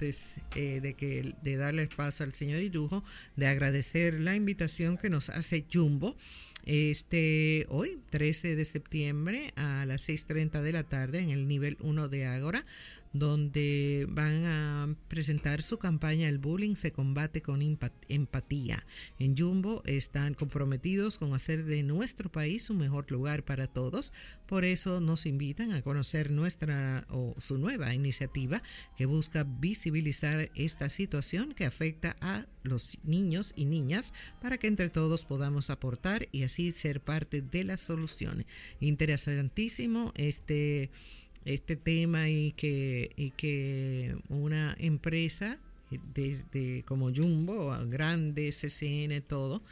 antes de darle el paso al señor Irujo, de agradecer la invitación que nos hace Jumbo hoy, 13 de septiembre, a las 6:30 de la tarde, en el nivel 1 de Ágora, donde van a presentar su campaña El bullying se combate con empatía. En Jumbo están comprometidos con hacer de nuestro país un mejor lugar para todos. Por eso nos invitan a conocer su nueva iniciativa que busca visibilizar esta situación que afecta a los niños y niñas, para que entre todos podamos aportar y así ser parte de las soluciones. Interesantísimo este tema, y que una empresa como Jumbo, grande, CCN, todo,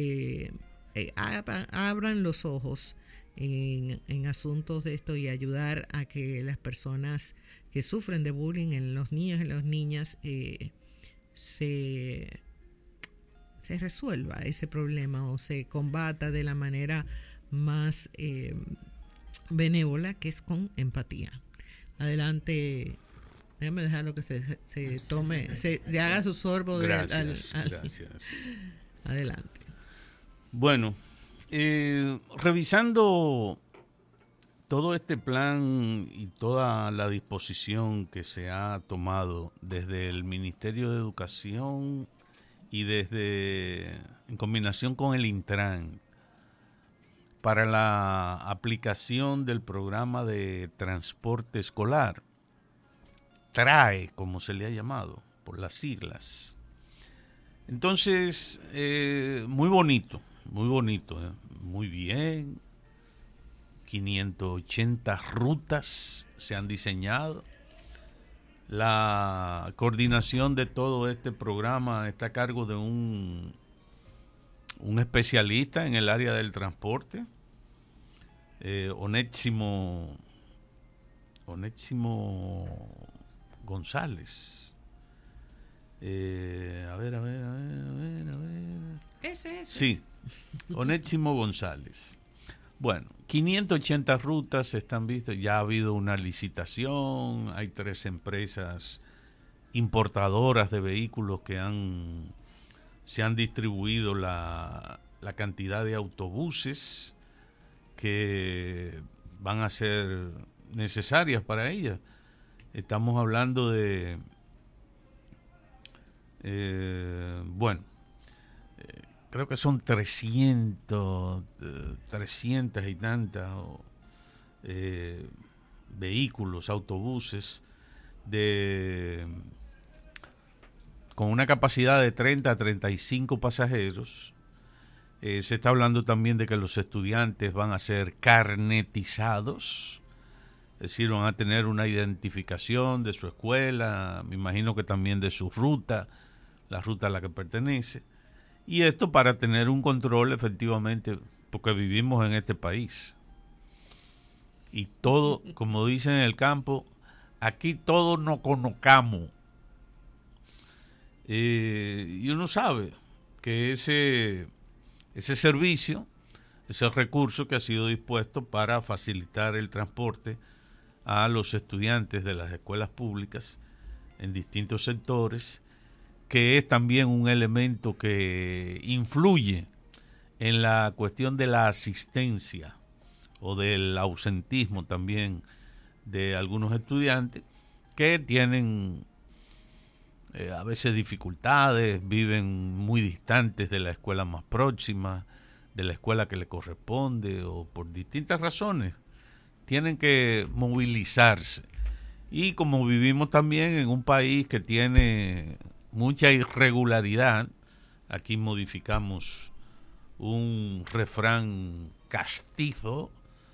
abran los ojos en asuntos de esto y ayudar a que las personas que sufren de bullying en los niños y las niñas se resuelva ese problema o se combata de la manera más benévola, que es con empatía. Adelante, déjame dejarlo que se tome, le haga su sorbo. Gracias. Adelante. Bueno, revisando todo este plan y toda la disposición que se ha tomado desde el Ministerio de Educación y en combinación con el Intran, para la aplicación del programa de transporte escolar, TRAE, como se le ha llamado, por las siglas. Entonces, muy bonito, muy bien. 580 rutas se han diseñado. La coordinación de todo este programa está a cargo de un especialista en el área del transporte, Onésimo González. A ver. Ese. Sí, Onésimo González. Bueno, 580 rutas están vistas, ya ha habido una licitación, hay 3 empresas importadoras de vehículos que se han distribuido la cantidad de autobuses que van a ser necesarias para ellas. Estamos hablando de, creo que son 300 y tantas vehículos, autobuses con una capacidad de 30 a 35 pasajeros. Se está hablando también de que los estudiantes van a ser carnetizados, es decir, van a tener una identificación de su escuela, me imagino que también de su ruta, la ruta a la que pertenece. Y esto para tener un control efectivamente, porque vivimos en este país. Y todo, como dicen en el campo, aquí todos nos conocamos. Y uno sabe que ese servicio, ese recurso que ha sido dispuesto para facilitar el transporte a los estudiantes de las escuelas públicas en distintos sectores, que es también un elemento que influye en la cuestión de la asistencia o del ausentismo también de algunos estudiantes que tienen a veces dificultades, viven muy distantes de la escuela más próxima, de la escuela que le corresponde, o por distintas razones tienen que movilizarse. Y como vivimos también en un país que tiene mucha irregularidad, aquí modificamos un refrán castizo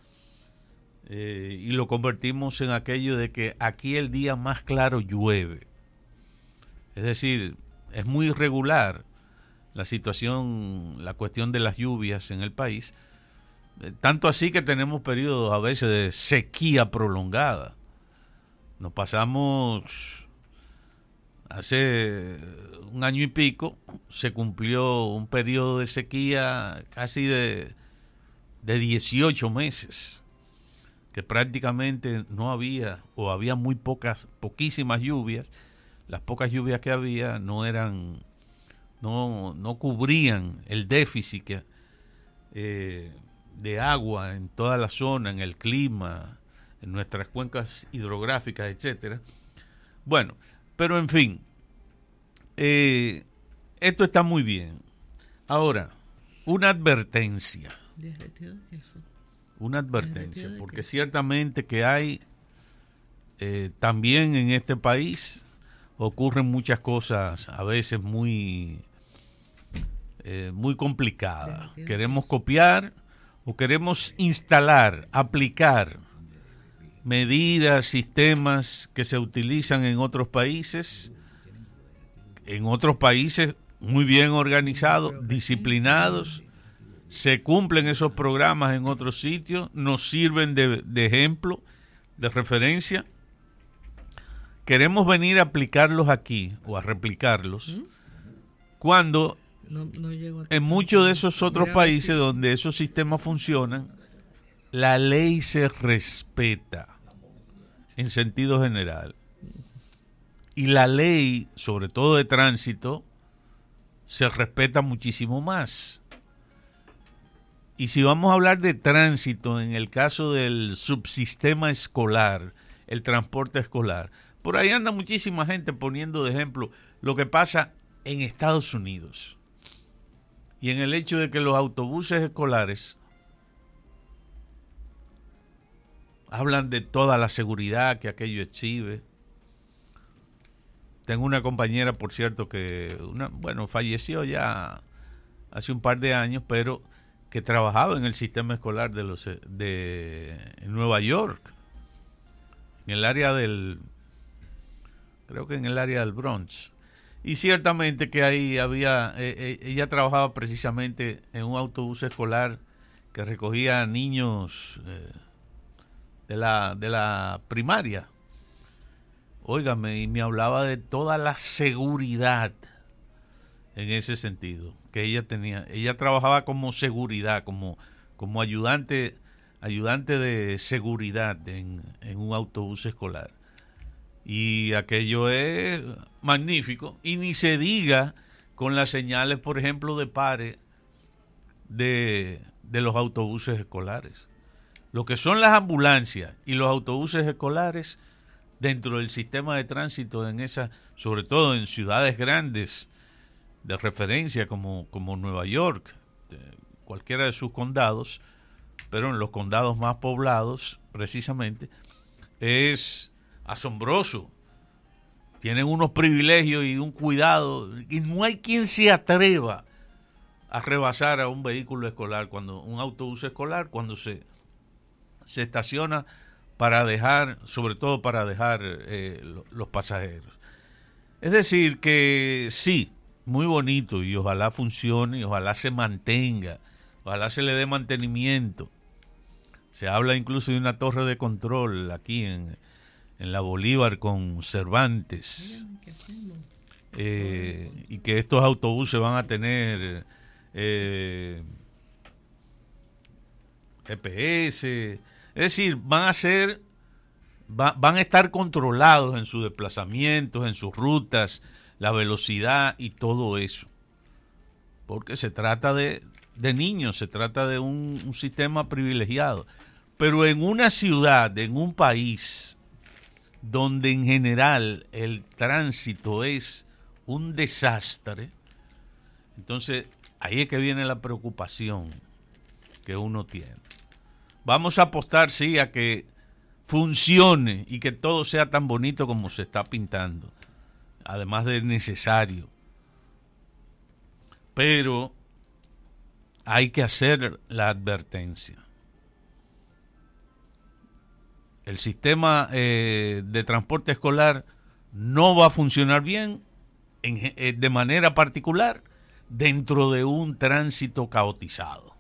y lo convertimos en aquello de que aquí el día más claro llueve. Es decir, es muy irregular la situación, la cuestión de las lluvias en el país, tanto así que tenemos periodos a veces de sequía prolongada. Nos pasamos, hace un año y pico, se cumplió un periodo de sequía casi de 18 meses, que prácticamente no había, o había muy poquísimas lluvias, las pocas lluvias que había no cubrían el déficit de agua en toda la zona, en el clima, en nuestras cuencas hidrográficas, etcétera. Bueno, pero en fin, esto está muy bien. Ahora, una advertencia, porque ciertamente que hay, también en este país ocurren muchas cosas a veces muy complicadas. Queremos copiar o queremos instalar, aplicar medidas, sistemas que se utilizan en otros países muy bien organizados, disciplinados, se cumplen esos programas en otros sitios, nos sirven de ejemplo, de referencia. Queremos venir a aplicarlos aquí o a replicarlos cuando en muchos de esos otros países donde esos sistemas funcionan, la ley se respeta en sentido general. Y la ley, sobre todo de tránsito, se respeta muchísimo más. Y si vamos a hablar de tránsito, en el caso del subsistema escolar, el transporte escolar, por ahí anda muchísima gente poniendo de ejemplo lo que pasa en Estados Unidos. Y en el hecho de que los autobuses escolares hablan de toda la seguridad que aquello exhibe. Tengo una compañera, por cierto, que falleció ya hace un par de años, pero que trabajaba en el sistema escolar de Nueva York, en el área creo que en el área del Bronx. Y ciertamente que ahí ella trabajaba precisamente en un autobús escolar que recogía niños de la primaria. Óigame, y me hablaba de toda la seguridad en ese sentido que ella tenía. Ella trabajaba como seguridad, como ayudante de seguridad en un autobús escolar. Y aquello es magnífico. Y ni se diga con las señales, por ejemplo, de pare de los autobuses escolares. Lo que son las ambulancias y los autobuses escolares dentro del sistema de tránsito sobre todo en ciudades grandes de referencia como Nueva York, cualquiera de sus condados, pero en los condados más poblados precisamente, es asombroso. Tienen unos privilegios y un cuidado, y no hay quien se atreva a rebasar a un vehículo escolar, un autobús escolar, cuando se estaciona sobre todo para dejar los pasajeros. Es decir, que sí, muy bonito, y ojalá funcione, y ojalá se mantenga, ojalá se le dé mantenimiento. Se habla incluso de una torre de control aquí en la Bolívar con Cervantes, y que estos autobuses van a tener GPS, es decir, van a estar controlados en sus desplazamientos, en sus rutas, la velocidad y todo eso, porque se trata de niños, se trata de un sistema privilegiado. Pero en una ciudad, en un país donde en general el tránsito es un desastre, entonces ahí es que viene la preocupación que uno tiene. Vamos a apostar, sí, a que funcione y que todo sea tan bonito como se está pintando, además de necesario. Pero hay que hacer la advertencia. El sistema de transporte escolar no va a funcionar bien de manera particular dentro de un tránsito caotizado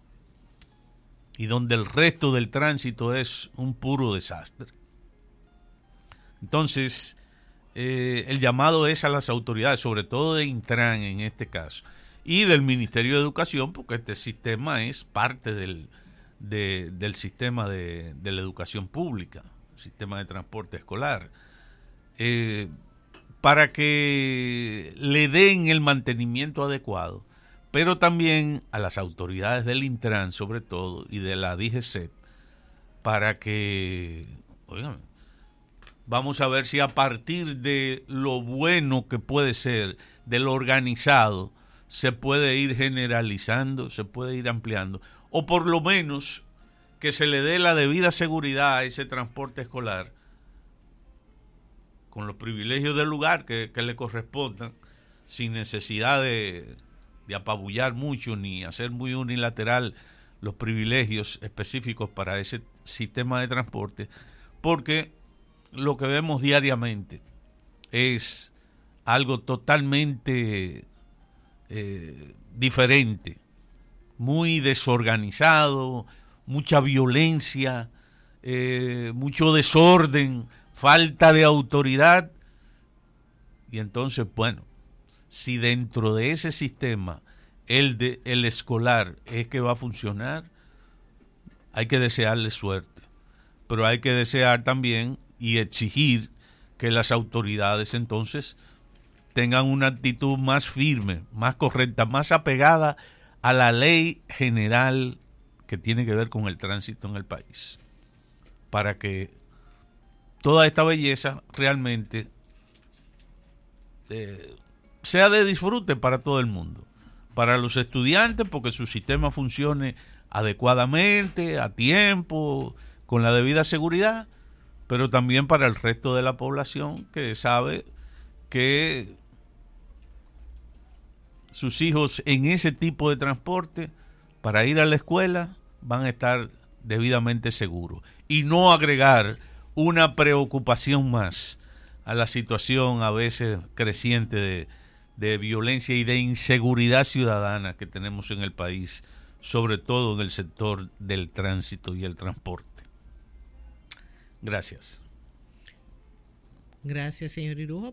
y donde el resto del tránsito es un puro desastre. Entonces, el llamado es a las autoridades, sobre todo de Intran en este caso, y del Ministerio de Educación, porque este sistema es parte del sistema de la educación pública, sistema de transporte escolar, para que le den el mantenimiento adecuado, pero también a las autoridades del Intran, sobre todo, y de la DGCET, para que, oigan, vamos a ver si a partir de lo bueno que puede ser, de lo organizado, se puede ir generalizando, se puede ir ampliando, o por lo menos que se le dé la debida seguridad a ese transporte escolar, con los privilegios del lugar que le correspondan, sin necesidad de apabullar mucho ni hacer muy unilateral los privilegios específicos para ese sistema de transporte, porque lo que vemos diariamente es algo totalmente diferente, muy desorganizado, mucha violencia, mucho desorden, falta de autoridad. Y entonces, bueno, si dentro de ese sistema el escolar es que va a funcionar, hay que desearle suerte, pero hay que desear también y exigir que las autoridades entonces tengan una actitud más firme, más correcta, más apegada a la ley general que tiene que ver con el tránsito en el país, para que toda esta belleza realmente sea de disfrute para todo el mundo, para los estudiantes, porque su sistema funcione adecuadamente, a tiempo, con la debida seguridad, pero también para el resto de la población que sabe que sus hijos en ese tipo de transporte para ir a la escuela van a estar debidamente seguros, y no agregar una preocupación más a la situación a veces creciente de violencia y de inseguridad ciudadana que tenemos en el país, sobre todo en el sector del tránsito y el transporte. Gracias. Gracias, señor Irujo.